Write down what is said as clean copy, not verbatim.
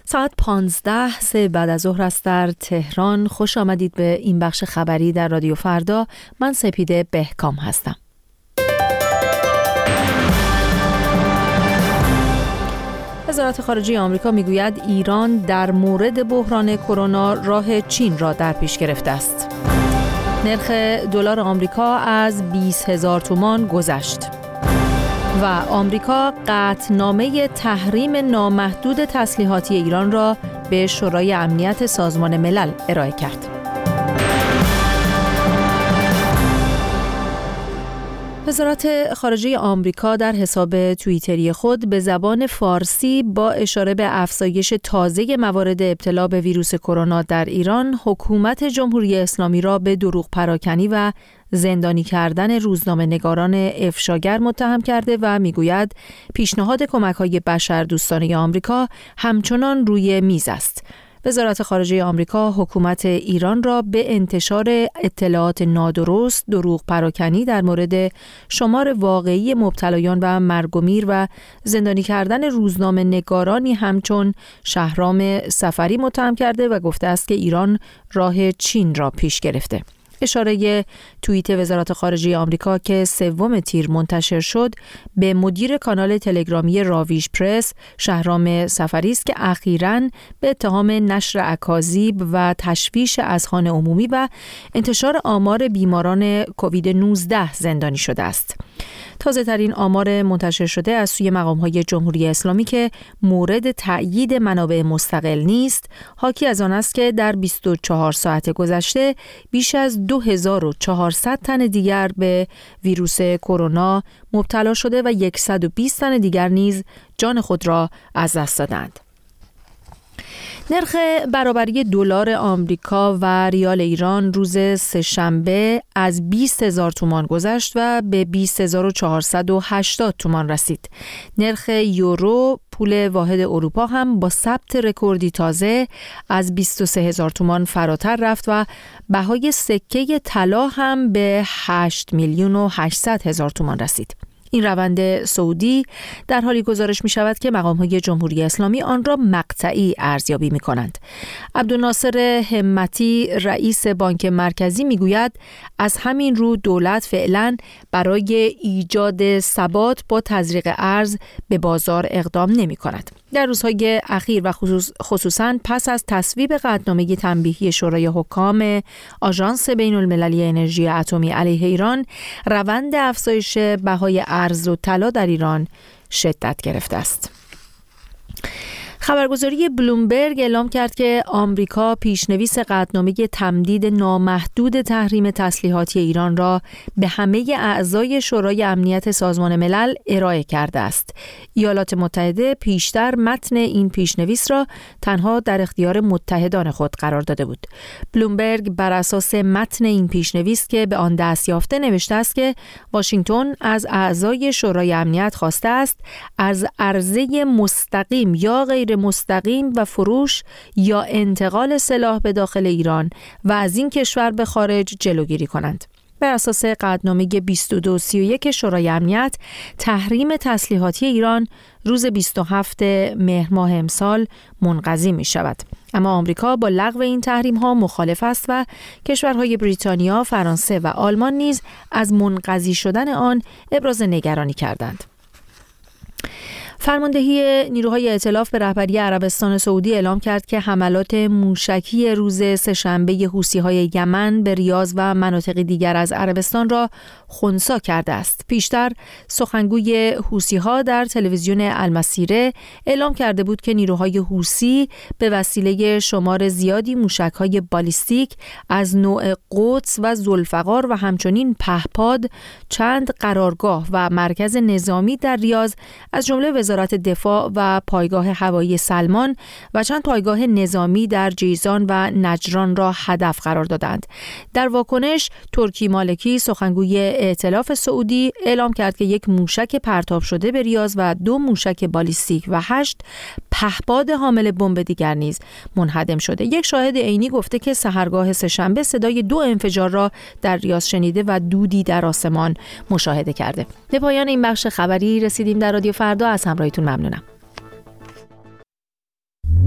ساعت 15 بعد از ظهر است در تهران. خوش آمدید به این بخش خبری در رادیو فردا. من سپیده بهکام هستم. وزارت خارجه آمریکا میگوید ایران در مورد بحران کرونا راه چین را در پیش گرفته است. نرخ دلار آمریکا از 20,000 تومان گذشت. و آمریکا قطعنامه تحریم نامحدود تسلیحاتی ایران را به شورای امنیت سازمان ملل ارائه کرد. وزارت خارجه آمریکا در حساب توییتری خود به زبان فارسی با اشاره به افزایش تازه موارد ابتلا به ویروس کرونا در ایران، حکومت جمهوری اسلامی را به دروغ پراکنی و زندانی کردن روزنامه‌نگاران افشاگر متهم کرده و میگوید پیشنهاد کمک‌های بشردوستانه آمریکا همچنان روی میز است. وزارت خارجه آمریکا حکومت ایران را به انتشار اطلاعات نادرست، دروغ پراکنی در مورد شمار واقعی مبتلایان و مرگ و میر و زندانی کردن روزنامه‌نگارانی همچون شهرام سفری متهم کرده و گفته است که ایران راه چین را پیش گرفته. اشاره توییت وزارت خارجه آمریکا که 3 تیر منتشر شد به مدیر کانال تلگرامی راویژ پرس شهرام سفری است که اخیراً به اتهام نشر اکاذیب و تشویش اذهان عمومی و انتشار آمار بیماران کووید 19 زندانی شده است. تازه ترین آمار منتشر شده از سوی مقام‌های جمهوری اسلامی که مورد تأیید منابع مستقل نیست، حاکی از آن است که در 24 ساعت گذشته بیش از 2400 تن دیگر به ویروس کرونا مبتلا شده و 120 تن دیگر نیز جان خود را از دست دادند. نرخ برابری دلار آمریکا و ریال ایران روز سه‌شنبه از 20,000 تومان گذشت و به 20,480 تومان رسید. نرخ یورو، پول واحد اروپا، هم با ثبت رکوردی تازه از 23,000 تومان فراتر رفت و بهای سکه طلا هم به 8,800,000 تومان رسید. این روند صعودی در حالی گزارش می شود که مقام‌های جمهوری اسلامی آن را مقطعی ارزیابی می کنند. عبدالناصر همتی رئیس بانک مرکزی می گوید از همین رو دولت فعلا برای ایجاد ثبات با تزریق ارز به بازار اقدام نمی کند. در روزهای اخیر و خصوصاً پس از تصویب قطعنامه تنبیهی شورای حکام آژانس بین‌المللی انرژی اتمی علیه ایران، روند افزایش بهای ارز و طلا در ایران شدت گرفته است. خبرگزاری بلومبرگ اعلام کرد که آمریکا پیشنویس قطعنامه تمدید نامحدود تحریم تسلیحاتی ایران را به همه اعضای شورای امنیت سازمان ملل ارائه کرده است. ایالات متحده پیشتر متن این پیشنویس را تنها در اختیار متحدان خود قرار داده بود. بلومبرگ بر اساس متن این پیشنویس که به آن دست یافته نوشته است که واشنگتن از اعضای شورای امنیت خواسته است از عرضه مستقیم یا غیر مستقیم و فروش یا انتقال سلاح به داخل ایران و از این کشور به خارج جلوگیری کنند. بر اساس قطعنامه 2231 شورای امنیت، تحریم تسلیحاتی ایران روز 27 مهر ماه امسال منقضی می شود. اما آمریکا با لغو این تحریم ها مخالف است و کشورهای بریتانیا، فرانسه و آلمان نیز از منقضی شدن آن ابراز نگرانی کردند. فرماندهی نیروهای ائتلاف به رهبری عربستان سعودی اعلام کرد که حملات موشکی روز سه‌شنبه حوثی‌های یمن به ریاض و مناطق دیگر از عربستان را خنثی کرده است. پیشتر سخنگوی حوثی‌ها در تلویزیون المسیره اعلام کرده بود که نیروهای حوثی به وسیله شمار زیادی موشک‌های بالیستیک از نوع قدس و ذوالفقار و همچنین پهپاد چند قرارگاه و مرکز نظامی در ریاض از جمله وزارت دفاع و پایگاه هوایی سلمان و چند پایگاه نظامی در جیزان و نجران را هدف قرار دادند. در واکنش ترکی مالکی سخنگوی ائتلاف سعودی اعلام کرد که 1 موشک پرتاب شده به ریاض و 2 موشک بالیستیک و 8 پهپاد حامل بمب دیگر نیز منهدم شده. یک شاهد عینی گفته که سحرگاه سه‌شنبه صدای 2 انفجار را در ریاض شنیده و دودی در آسمان مشاهده کرده. به پایان این بخش خبری رسیدیم در رادیو فردا. از همراهیتون ممنونم.